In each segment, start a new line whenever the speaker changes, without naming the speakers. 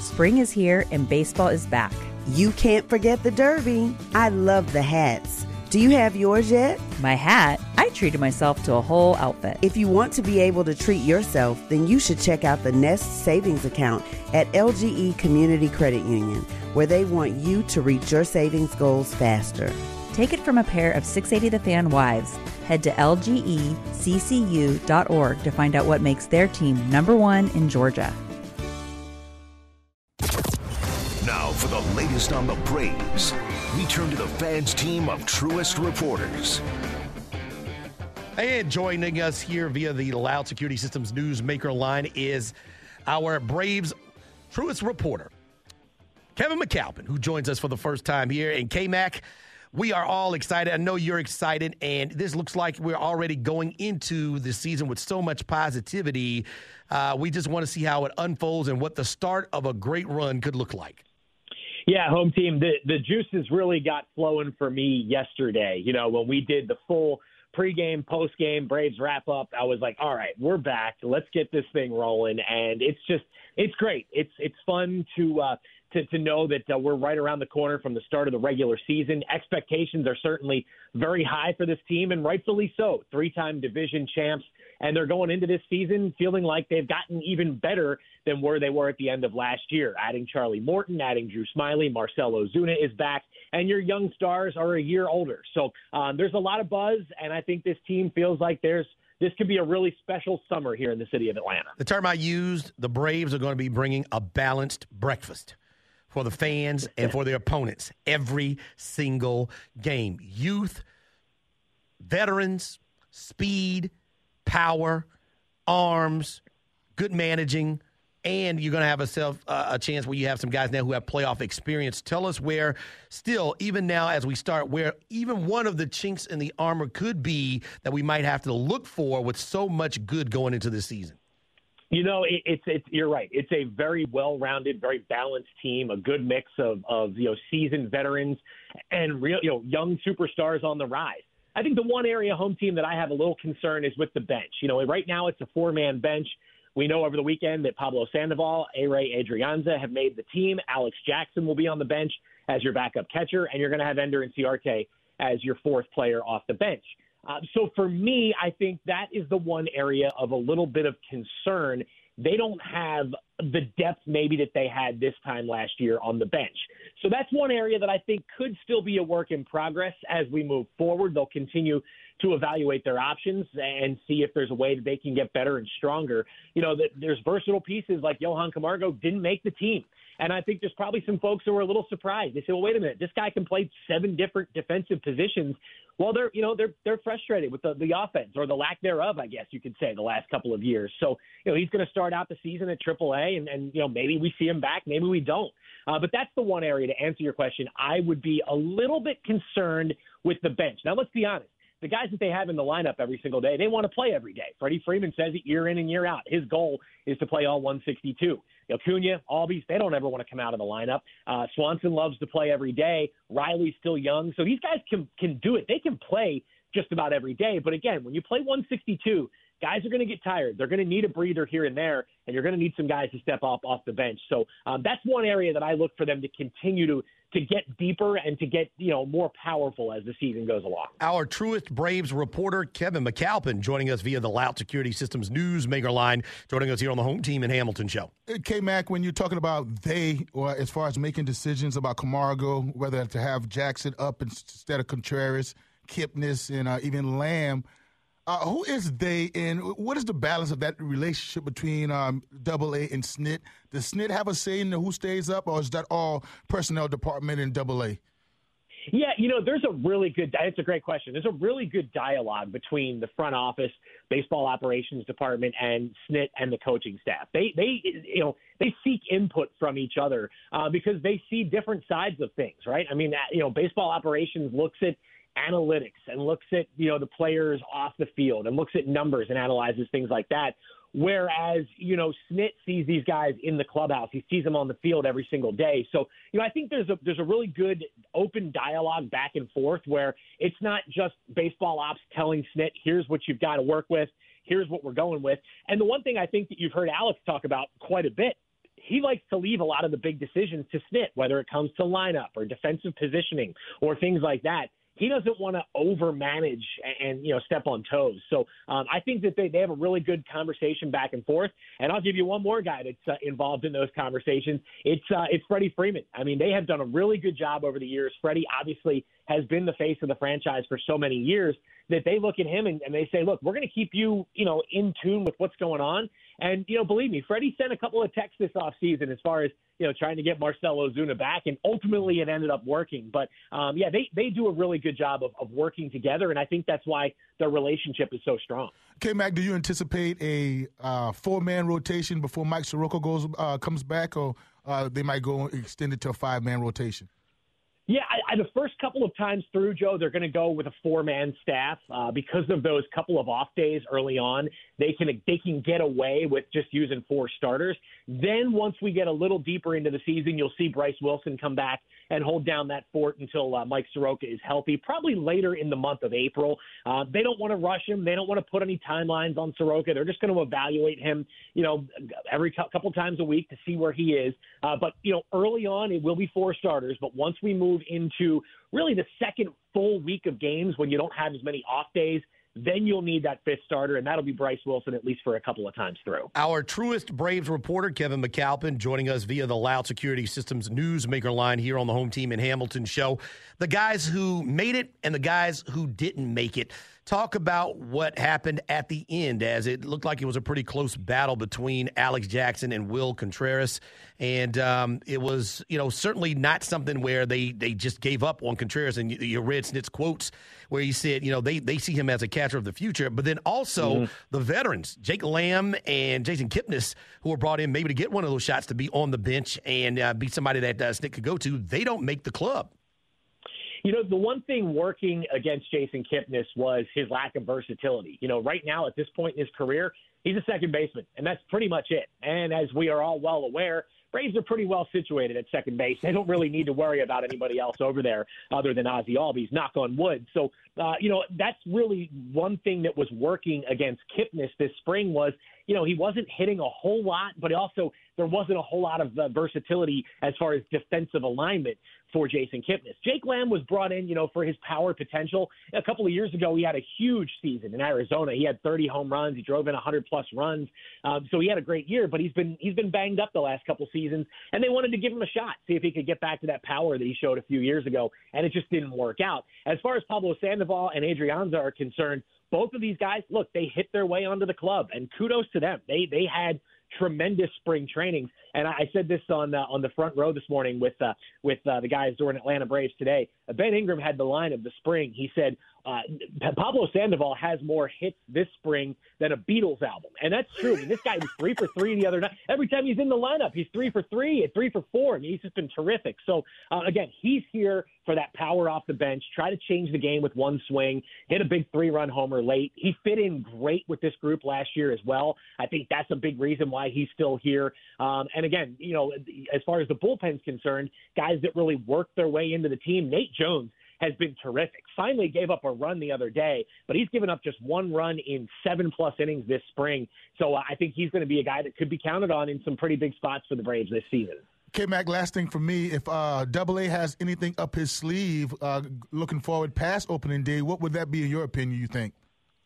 Spring is here and baseball is back.
You can't forget the Derby. I love the hats. Do you have yours yet?
My hat? I treated myself to a whole outfit.
If you want to be able to treat yourself, then you should check out the Nest Savings Account at LGE Community Credit Union, where they want you to reach your savings goals faster.
Take it from a pair of 680 The Fan wives. Head to lgeccu.org to find out what makes their team #1 in Georgia.
Now for the latest on the Braves, we turn to the Fans team of Truist reporters.
And joining us here via the Loud Security Systems Newsmaker line is our Braves Truist reporter, Kevin McAlpin, who joins us for the first time here. And K-Mac, we are all excited. I know you're excited, and this looks like we're already going into the season with so much positivity. We just want to see how it unfolds and what the start of a great run could look like.
Yeah, home team, the juices really got flowing for me yesterday. You know, when we did the full pregame, postgame, Braves wrap-up, I was like, all right, we're back. Let's get this thing rolling. And it's great. It's fun to know that we're right around the corner from the start of the regular season. Expectations are certainly very high for this team, and rightfully so. 3-time division champs, and they're going into this season feeling like they've gotten even better than where they were at the end of last year. Adding Charlie Morton, adding Drew Smyly, Marcell Ozuna is back, and your young stars are a year older. So there's a lot of buzz, and I think this team feels like this could be a really special summer here in the city of Atlanta.
The term I used, the Braves are going to be bringing a balanced breakfast for the fans and for their opponents every single game. Youth, veterans, speed, power, arms, good managing, and you're going to have a chance where you have some guys now who have playoff experience. Tell us where still, even now as we start, where even one of the chinks in the armor could be that we might have to look for with so much good going into this season.
You know, you're right. It's a very well-rounded, very balanced team, a good mix of seasoned veterans and real young superstars on the rise. I think the one area home team that I have a little concern is with the bench. You know, right now it's a 4-man bench. We know over the weekend that Pablo Sandoval, A-Ray Adrianza have made the team. Alex Jackson will be on the bench as your backup catcher, and you're going to have Ender Inciarte as your 4th player off the bench. So for me, I think that is the one area of a little bit of concern. They don't have the depth maybe that they had this time last year on the bench. So that's one area that I think could still be a work in progress as we move forward. They'll continue to evaluate their options and see if there's a way that they can get better and stronger. You know, there's versatile pieces like Johan Camargo didn't make the team. And I think there's probably some folks who are a little surprised. They say, well, wait a minute, this guy can play 7 different defensive positions. Well, they're frustrated with the offense, or the lack thereof, I guess you could say, the last couple of years. So, he's going to start out the season at AAA, and maybe we see him back, maybe we don't. But that's the one area, to answer your question, I would be a little bit concerned with the bench. Now, let's be honest. The guys that they have in the lineup every single day, they want to play every day. Freddie Freeman says it year in and year out. His goal is to play all 162. Acuna, Albies, they don't ever want to come out of the lineup. Swanson loves to play every day. Riley's still young. So these guys can do it. They can play just about every day. But again, when you play 162, guys are going to get tired. They're going to need a breather here and there, and you're going to need some guys to step off the bench. So that's one area that I look for them to continue to get deeper and to get more powerful as the season goes along.
Our Truist Braves reporter, Kevin McAlpin, joining us via the Loud Security Systems Newsmaker line, joining us here on the Home Team in Hamilton show.
K-Mac, when you're talking about or as far as making decisions about Camargo, whether to have Jackson up instead of Contreras, Kipnis, and even Lamb, who is they, and what is the balance of that relationship between Double A and SNIT? Does SNIT have a say in who stays up, or is that all personnel department in Double A?
Yeah, it's a great question. There's a really good dialogue between the front office, baseball operations department, and SNIT and the coaching staff. They seek input from each other because they see different sides of things, right? I mean, baseball operations looks at analytics and looks at, the players off the field and looks at numbers and analyzes things like that. Whereas, SNIT sees these guys in the clubhouse. He sees them on the field every single day. So, I think there's a really good open dialogue back and forth where it's not just baseball ops telling SNIT, here's what you've got to work with, here's what we're going with. And the one thing I think that you've heard Alex talk about quite a bit he likes to leave a lot of the big decisions to Snit, whether it comes to lineup or defensive positioning or things like that. He doesn't want to overmanage and step on toes. So I think that they have a really good conversation back and forth. And I'll give you one more guy that's involved in those conversations. It's Freddie Freeman. I mean, they have done a really good job over the years. Freddie obviously has been the face of the franchise for so many years that they look at him and they say, look, we're going to keep you, in tune with what's going on. And, believe me, Freddie sent a couple of texts this offseason as far as, trying to get Marcell Ozuna back, and ultimately it ended up working. But, they do a really good job of working together, and I think that's why their relationship is so strong.
K-Mac, do you anticipate a four-man rotation before Mike Soroka comes back, or they might go extend it to a five-man rotation?
Yeah, the first couple of times through, Joe, they're going to go with a four-man staff because of those couple of off days early on. They can get away with just using four starters. Then once we get a little deeper into the season, you'll see Bryce Wilson come back and hold down that fort until Mike Soroka is healthy, probably later in the month of April. They don't want to rush him. They don't want to put any timelines on Soroka. They're just going to evaluate him, every couple times a week to see where he is. But early on, it will be four starters. But once we move into really the second full week of games when you don't have as many off days, then you'll need that fifth starter, and that'll be Bryce Wilson at least for a couple of times through.
Our Truist Braves reporter, Kevin McAlpin, joining us via the Loud Security Systems Newsmaker line here on the Home Team in Hamilton show. The guys who made it and the guys who didn't make it. Talk about what happened at the end, as it looked like it was a pretty close battle between Alex Jackson and Will Contreras. And it was, certainly not something where they just gave up on Contreras. And you read Snit's quotes where he said, they see him as a catcher of the future. But then also the veterans, Jake Lamb and Jason Kipnis, who were brought in maybe to get one of those shots to be on the bench and be somebody that Snit could go to, they don't make the club.
The one thing working against Jason Kipnis was his lack of versatility. Right now at this point in his career, he's a second baseman, and that's pretty much it. And as we are all well aware, Braves are pretty well situated at second base. They don't really need to worry about anybody else over there other than Ozzie Albies, knock on wood. So, that's really one thing that was working against Kipnis this spring was, he wasn't hitting a whole lot, but also there wasn't a whole lot of versatility as far as defensive alignment for Jason Kipnis. Jake Lamb was brought in, for his power potential. A couple of years ago, he had a huge season in Arizona. He had 30 home runs. He drove in 100-plus runs. So he had a great year, but he's been banged up the last couple seasons, and they wanted to give him a shot, see if he could get back to that power that he showed a few years ago, and it just didn't work out. As far as Pablo Sandoval and Adrianza are concerned, both of these guys, look, they hit their way onto the club, and kudos to them. They had tremendous spring trainings, and I said this on the front row this morning with the guys during Atlanta Braves today. Ben Ingram had the line of the spring. He said, Pablo Sandoval has more hits this spring than a Beatles album. And that's true. I mean, this guy was 3 for 3 the other night. Every time he's in the lineup, he's 3 for 3 and 3 for 4. I mean, he's just been terrific. So, again, he's here for that power off the bench, try to change the game with one swing, hit a big 3-run homer late. He fit in great with this group last year as well. I think that's a big reason why he's still here. And again, as far as the bullpen's concerned, guys that really work their way into the team, Nate Jones has been terrific. Finally gave up a run the other day, but he's given up just one run in 7+ innings this spring. So I think he's going to be a guy that could be counted on in some pretty big spots for the Braves this season.
K-Mac, last thing for me, if Double-A has anything up his sleeve looking forward past opening day, what would that be in your opinion, you think?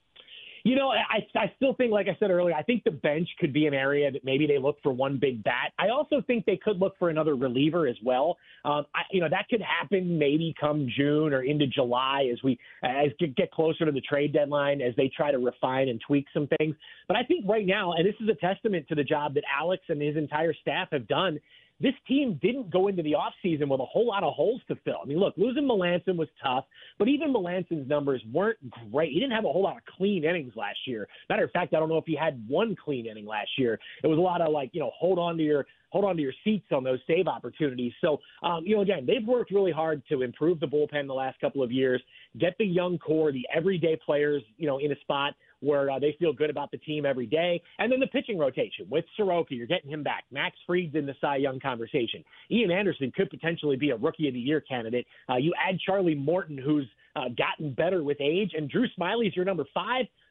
I still think, like I said earlier, I think the bench could be an area that maybe they look for one big bat. I also think they could look for another reliever as well. That could happen maybe come June or into July as we get closer to the trade deadline, as they try to refine and tweak some things. But I think right now, and this is a testament to the job that Alex and his entire staff have done, this team didn't go into the offseason with a whole lot of holes to fill. I mean, look, losing Melancon was tough, but even Melancon's numbers weren't great. He didn't have a whole lot of clean innings last year. Matter of fact, I don't know if he had one clean inning last year. It was a lot of hold on to your seats on those save opportunities. So, again, they've worked really hard to improve the bullpen the last couple of years, get the young core, the everyday players, in a spot where they feel good about the team every day. And then the pitching rotation with Soroka, you're getting him back. Max Fried's in the Cy Young conversation. Ian Anderson could potentially be a Rookie of the Year candidate. You add Charlie Morton, who's gotten better with age, and Drew Smiley's your number 5.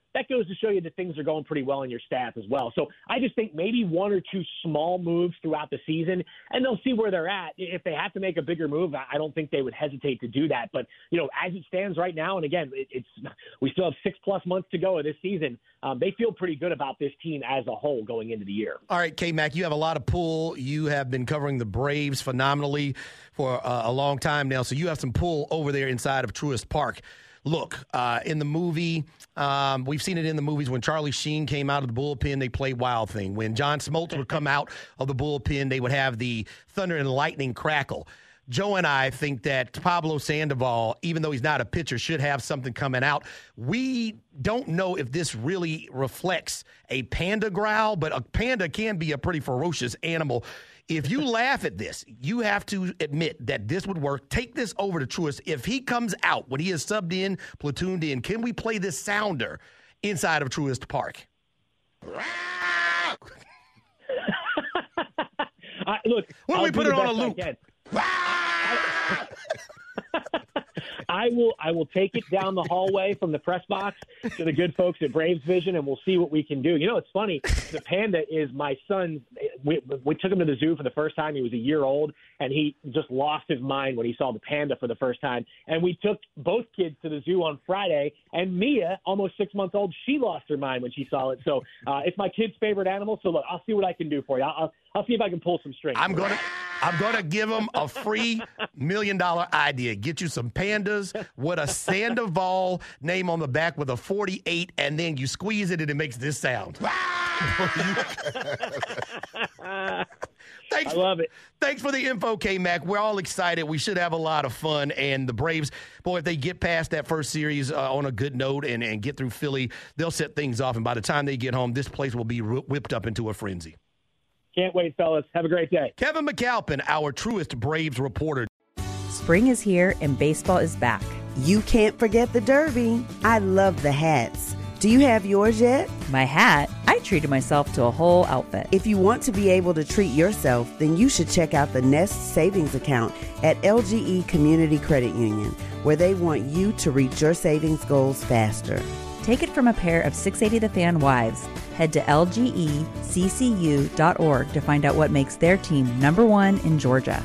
that goes to show you that things are going pretty well in your staff as well. So I just think maybe one or two small moves throughout the season, and they'll see where they're at. If they have to make a bigger move, I don't think they would hesitate to do that. But, as it stands right now, and again, we still have 6+ months to go of this season, they feel pretty good about this team as a whole going into the year.
All right, K-Mac, you have a lot of pull. You have been covering the Braves phenomenally for a long time now, so you have some pull over there inside of Truist Park. Look, in the movie, we've seen it in the movies. When Charlie Sheen came out of the bullpen, they played Wild Thing. When John Smoltz would come out of the bullpen, they would have the thunder and lightning crackle. Joe and I think that Pablo Sandoval, even though he's not a pitcher, should have something coming out. We don't know if this really reflects a panda growl, but a panda can be a pretty ferocious animal. If you laugh at this, you have to admit that this would work. Take this over to Truist. If he comes out when he is subbed in, platooned in, can we play this sounder inside of Truist Park?
Look,
why don't we put it on a loop?
I will take it down the hallway from the press box to the good folks at Braves Vision, and we'll see what we can do. It's funny. The panda is my son's. We took him to the zoo for the first time. He was a year old, and he just lost his mind when he saw the panda for the first time. And we took both kids to the zoo on Friday, and Mia, almost 6 months old, she lost her mind when she saw it. So it's my kid's favorite animal. So look, I'll see what I can do for you. I'll see if I can pull some strings.
I'm gonna give him a free $1 million idea. Get you some pandas with a Sandoval name on the back with a 48, and then you squeeze it and it makes this sound.
I love it.
Thanks for the info, K-Mac. We're all excited. We should have a lot of fun. And the Braves, boy, if they get past that first series on a good note and get through Philly, they'll set things off. And by the time they get home, this place will be whipped up into a frenzy.
Can't wait, fellas. Have a great day.
Kevin McAlpin, our Truist Braves reporter.
Spring is here and baseball is back.
You can't forget the Derby. I love the hats. Do you have yours yet?
My hat? I treated myself to a whole outfit.
If you want to be able to treat yourself, then you should check out the Nest Savings Account at LGE Community Credit Union, where they want you to reach your savings goals faster.
Take it from a pair of 680 The Fan wives. Head to lgeccu.org to find out what makes their team #1 in Georgia.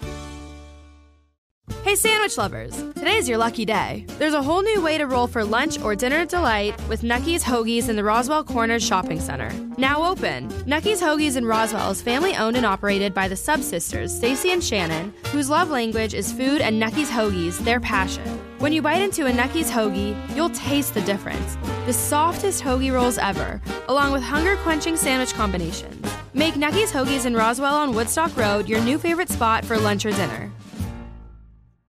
Hey sandwich lovers, today's your lucky day. There's a whole new way to roll for lunch or dinner delight with Nucky's Hoagies in the Roswell Corners Shopping Center. Now open. Nucky's Hoagies in Roswell is family owned and operated by the Sub-Sisters, Stacy and Shannon, whose love language is food, and Nucky's Hoagies, their passion. When you bite into a Nucky's Hoagie, you'll taste the difference. The softest hoagie rolls ever, along with hunger-quenching sandwich combinations. Make Nucky's Hoagies in Roswell on Woodstock Road your new favorite spot for lunch or dinner.